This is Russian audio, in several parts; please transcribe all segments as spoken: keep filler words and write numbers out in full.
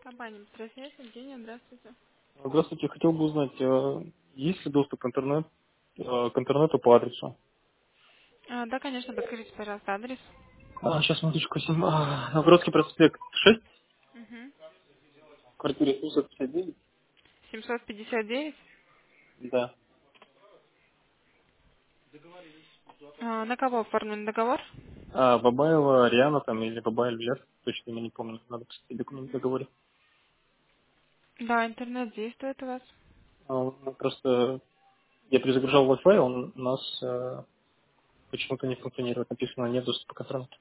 Компания «Быстросвязь». Евгения, здравствуйте. Здравствуйте, хотел бы узнать, э, есть ли доступ к, интернет, э, к интернету по адресу? А, да, конечно, подскажите, пожалуйста, адрес. А, сейчас, минуточку, семь. А, Новгородский проспект шесть, Угу. в квартире семьсот пятьдесят девять. семьсот пятьдесят девять. Да. А, на кого оформлен договор? А, Бабаева, Риана там или Бабаев Лер, точно я не помню, надо посмотреть документ в договоре. Да, интернет действует у вас. А, он просто я перезагружал Wi-Fi, он у нас э, почему-то не функционирует, написано нет доступа к интернету.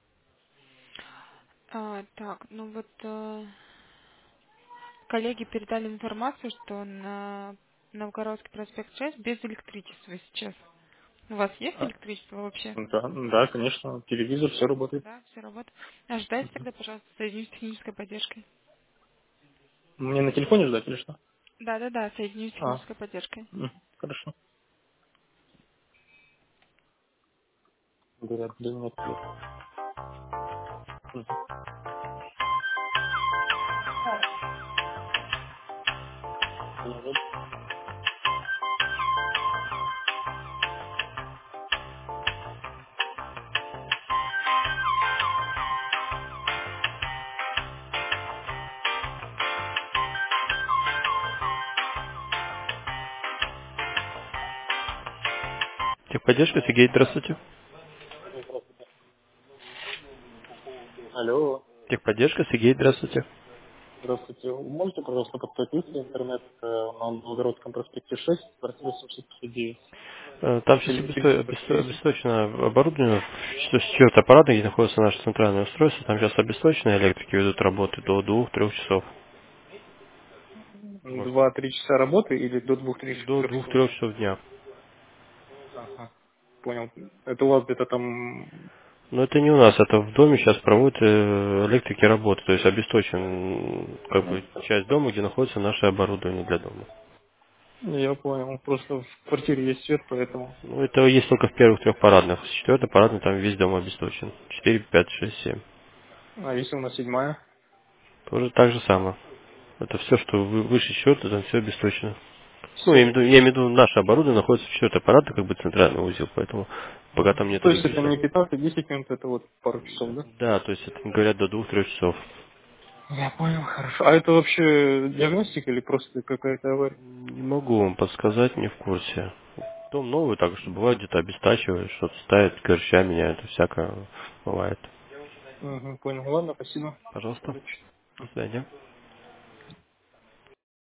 А, так, ну вот э, коллеги передали информацию, что на Новгородский проспект шесть без электричества сейчас. У вас есть А, электричество вообще? да, да, конечно, телевизор, все работает. Да, все работает. Ожидайте тогда, пожалуйста, соединюсь с технической поддержкой. Мне на телефоне ждать или что? Да, да, да, соединюсь с А, технической поддержкой. м, хорошо. Говорят, да нет, нет. Мгм. Меня зовут. Техподдержка, Сергей, здравствуйте. Здравствуйте. Алло, Техподдержка, Сергей, здравствуйте. здравствуйте. Можете, пожалуйста, подтвердить интернет э, на Новгородском проспекте шесть, квартира семьсот пятьдесят девять? Э, Там сейчас обесто- Электричество обесто- есть? обесточено оборудование, что четвертый аппарат, где находится наше центральное устройство, там сейчас обесточенные электрики ведут работы до двух-трех часов. Вот. Два-три часа работы или до До двух-трех часов? двух-трех часов дня. Ага, понял. Это у вас где-то там... Но это не у нас, это в доме сейчас проводят э, электрики работы, то есть обесточен м, как бы часть дома, где находится наше оборудование для дома. Я понял. Просто в квартире есть свет, поэтому... Ну, это есть только в первых трех парадных. Четвертый парадный там весь дом обесточен. Четыре, пять, шесть, семь. А если у нас седьмая? Тоже так же самое. Это все, что вы- выше счета, там все обесточено. Ну, я Все. имею в виду, я имею в виду, наше оборудование находится в счет аппарата, как бы центральный узел, поэтому пока там нет То есть это электричества. не пятнадцать-десять минут, это вот пару часов, да? Да, то есть это говорят до двух-трех часов. Я понял, хорошо. А это вообще диагностика или просто какая-то авария? Не могу вам подсказать, не в курсе. Дом новый, так что бывает где-то обестачивает, что-то ставит, горща меняет, всякое бывает. Угу, понял. Ладно, спасибо. Пожалуйста. Удачи. До свидания.